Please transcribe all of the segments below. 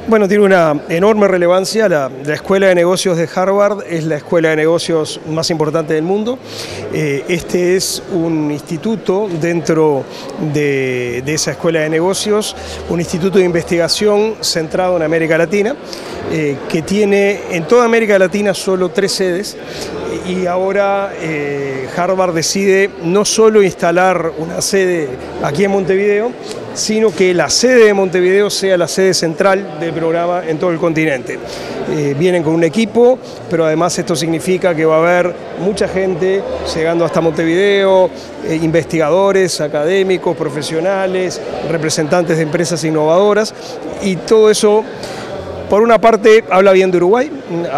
Bueno, tiene una enorme relevancia. La Escuela de Negocios de Harvard es la escuela de negocios más importante del mundo. Este es un instituto dentro de esa escuela de negocios, un instituto de investigación centrado en América Latina, que tiene en toda América Latina solo 3 sedes. Y ahora Harvard decide no solo instalar una sede aquí en Montevideo, sino que la sede de Montevideo sea la sede central del programa en todo el continente. Vienen con un equipo, pero además esto significa que va a haber mucha gente llegando hasta Montevideo, investigadores, académicos, profesionales, representantes de empresas innovadoras, y todo eso, por una parte, habla bien de Uruguay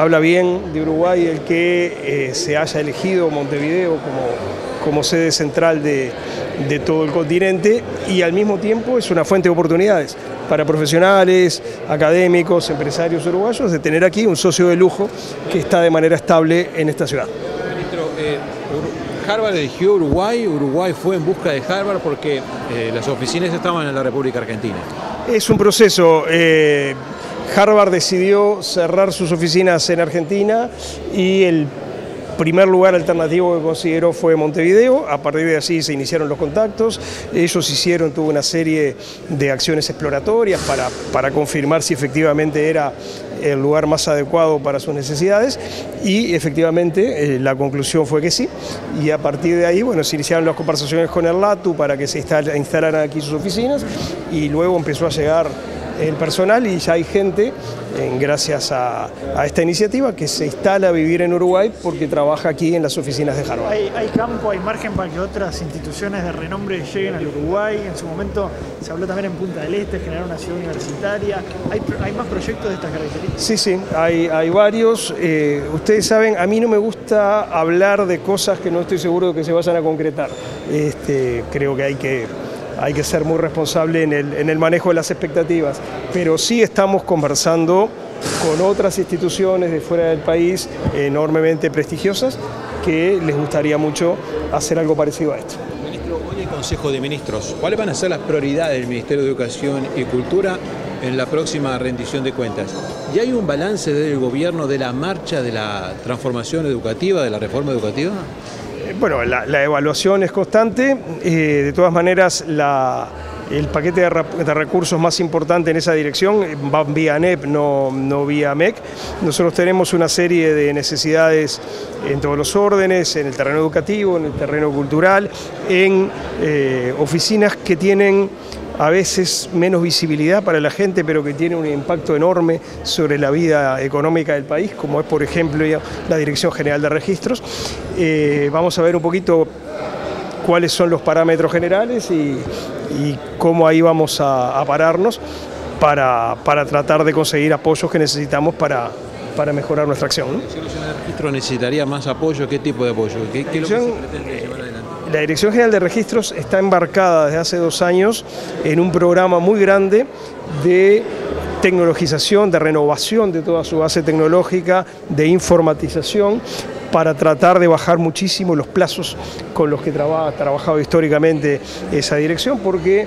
el que se haya elegido Montevideo como sede central de todo el continente, y al mismo tiempo es una fuente de oportunidades para profesionales, académicos, empresarios uruguayos, de tener aquí un socio de lujo que está de manera estable en esta ciudad. Ministro, Harvard eligió Uruguay, Uruguay fue en busca de Harvard porque las oficinas estaban en la República Argentina. Es un proceso. Harvard decidió cerrar sus oficinas en Argentina y el primer lugar alternativo que consideró fue Montevideo. A partir de allí se iniciaron los contactos. Ellos tuvo una serie de acciones exploratorias para confirmar si efectivamente era el lugar más adecuado para sus necesidades, y efectivamente la conclusión fue que sí, y a partir de ahí, bueno, se iniciaron las conversaciones con el LATU para que se instalaran aquí sus oficinas, y luego empezó a llegar el personal y ya hay gente, gracias a esta iniciativa, que se instala a vivir en Uruguay porque trabaja aquí en las oficinas de Harvard. ¿Hay campo, hay margen para que otras instituciones de renombre lleguen al Uruguay? En su momento se habló también en Punta del Este, generar una ciudad universitaria. ¿Hay más proyectos de estas características? Sí, hay varios. Ustedes saben, a mí no me gusta hablar de cosas que no estoy seguro de que se vayan a concretar. Creo que hay que ser muy responsable en el manejo de las expectativas, pero sí estamos conversando con otras instituciones de fuera del país enormemente prestigiosas que les gustaría mucho hacer algo parecido a esto. Ministro, hoy hay Consejo de Ministros. ¿Cuáles van a ser las prioridades del Ministerio de Educación y Cultura en la próxima rendición de cuentas? ¿Y hay un balance del gobierno de la marcha de la transformación educativa, de la reforma educativa? Bueno, la evaluación es constante. De todas maneras, el paquete de recursos más importante en esa dirección va vía ANEP, no vía MEC. Nosotros tenemos una serie de necesidades en todos los órdenes, en el terreno educativo, en el terreno cultural, en oficinas que tienen a veces menos visibilidad para la gente, pero que tiene un impacto enorme sobre la vida económica del país, como es, por ejemplo, la Dirección General de Registros. Vamos a ver un poquito cuáles son los parámetros generales y cómo ahí vamos a pararnos para tratar de conseguir apoyos que necesitamos para mejorar nuestra acción, ¿no? ¿La Dirección General de Registros necesitaría más apoyo? ¿Qué tipo de apoyo? ¿Qué es lo que se pretende llevar adelante? La Dirección General de Registros está embarcada desde hace 2 años en un programa muy grande de tecnologización, de renovación de toda su base tecnológica, de informatización, para tratar de bajar muchísimo los plazos con los que ha trabajado históricamente esa dirección, porque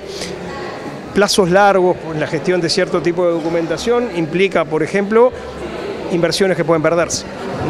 plazos largos en la gestión de cierto tipo de documentación implica, por ejemplo, inversiones que pueden perderse,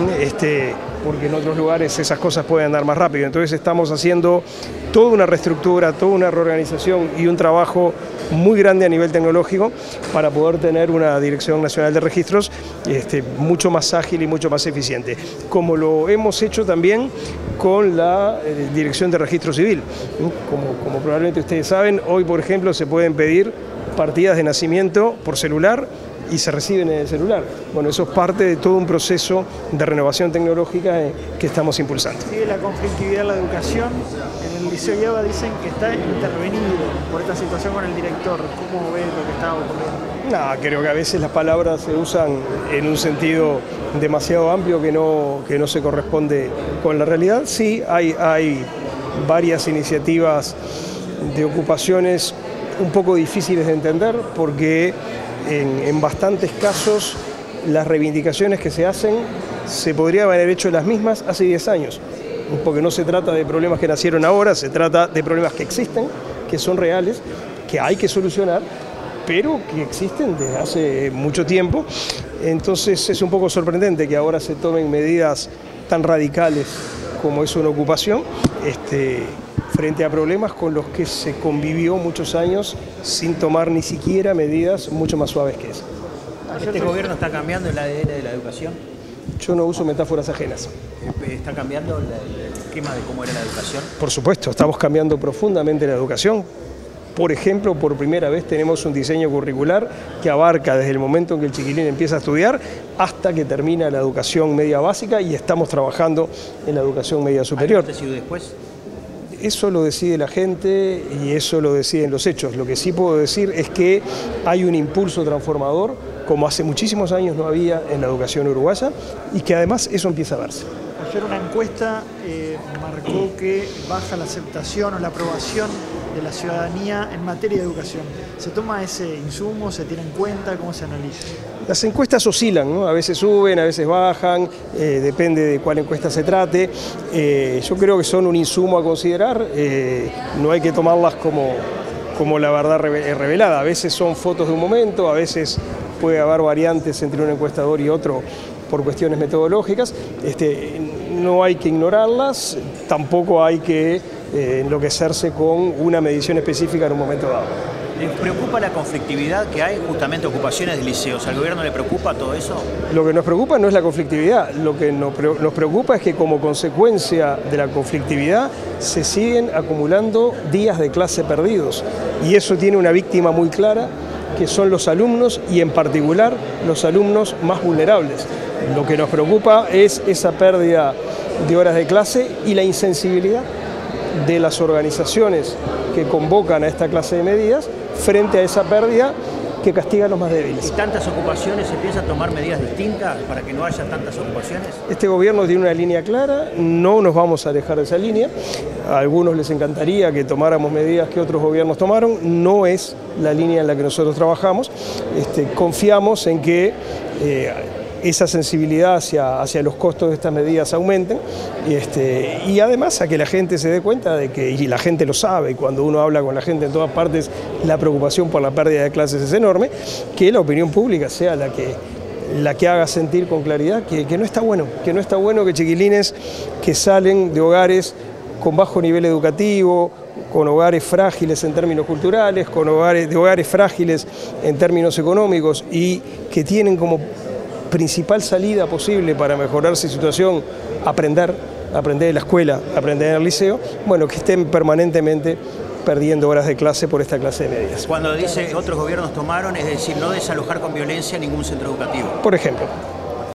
porque en otros lugares esas cosas pueden andar más rápido. Entonces estamos haciendo toda una reestructura, toda una reorganización y un trabajo muy grande a nivel tecnológico para poder tener una Dirección Nacional de Registros mucho más ágil y mucho más eficiente, como lo hemos hecho también con la Dirección de Registro Civil. Como probablemente ustedes saben, hoy, por ejemplo, se pueden pedir partidas de nacimiento por celular y se reciben en el celular. Bueno, eso es parte de todo un proceso de renovación tecnológica que estamos impulsando. Sigue la conflictividad en la educación. En el Liceo IABA dicen que está intervenido por esta situación con el director. ¿Cómo ves lo que está ocurriendo? Creo que a veces las palabras se usan en un sentido demasiado amplio que no se corresponde con la realidad. Sí, hay varias iniciativas de ocupaciones un poco difíciles de entender, porque en bastantes casos las reivindicaciones que se hacen se podrían haber hecho las mismas hace 10 años, porque no se trata de problemas que nacieron ahora, se trata de problemas que existen, que son reales, que hay que solucionar pero que existen desde hace mucho tiempo. Entonces es un poco sorprendente que ahora se tomen medidas tan radicales como es una ocupación, frente a problemas con los que se convivió muchos años sin tomar ni siquiera medidas mucho más suaves que esa. ¿Este gobierno está cambiando el ADN de la educación? Yo no uso metáforas ajenas. ¿Está cambiando el esquema de cómo era la educación? Por supuesto, estamos cambiando profundamente la educación. Por ejemplo, por primera vez tenemos un diseño curricular que abarca desde el momento en que el chiquilín empieza a estudiar hasta que termina la educación media básica, y estamos trabajando en la educación media superior. ¿Hay antes y después? Eso lo decide la gente y eso lo deciden los hechos. Lo que sí puedo decir es que hay un impulso transformador, como hace muchísimos años no había en la educación uruguaya, y que además eso empieza a verse. Ayer una encuesta marcó que baja la aceptación o la aprobación de la ciudadanía en materia de educación. ¿Se toma ese insumo? ¿Se tiene en cuenta? ¿Cómo se analiza? Las encuestas oscilan, ¿no? A veces suben, a veces bajan, depende de cuál encuesta se trate. Yo creo que son un insumo a considerar, no hay que tomarlas como la verdad revelada. A veces son fotos de un momento, a veces puede haber variantes entre un encuestador y otro por cuestiones metodológicas. No hay que ignorarlas, tampoco hay que enloquecerse con una medición específica en un momento dado. ¿Les preocupa la conflictividad que hay, justamente ocupaciones de liceos? ¿Al gobierno le preocupa todo eso? Lo que nos preocupa no es la conflictividad, lo que nos preocupa es que como consecuencia de la conflictividad se siguen acumulando días de clase perdidos, y eso tiene una víctima muy clara, que son los alumnos, y en particular los alumnos más vulnerables. Lo que nos preocupa es esa pérdida de horas de clase y la insensibilidad de las organizaciones que convocan a esta clase de medidas frente a esa pérdida que castiga a los más débiles. ¿Y tantas ocupaciones se piensa tomar medidas distintas para que no haya tantas ocupaciones? Este gobierno tiene una línea clara, no nos vamos a alejar de esa línea. A algunos les encantaría que tomáramos medidas que otros gobiernos tomaron, no es la línea en la que nosotros trabajamos. Confiamos en que esa sensibilidad hacia los costos de estas medidas aumenten, y además a que la gente se dé cuenta de que, y la gente lo sabe, y cuando uno habla con la gente en todas partes, la preocupación por la pérdida de clases es enorme, que la opinión pública sea la que haga sentir con claridad que no está bueno, que chiquilines que salen de hogares con bajo nivel educativo, con hogares frágiles en términos culturales, de hogares frágiles en términos económicos, y que tienen como principal salida posible para mejorar su situación aprender en la escuela, aprender en el liceo, bueno, que estén permanentemente perdiendo horas de clase por esta clase de medidas. Cuando dice otros gobiernos tomaron, es decir, no desalojar con violencia ningún centro educativo. Por ejemplo.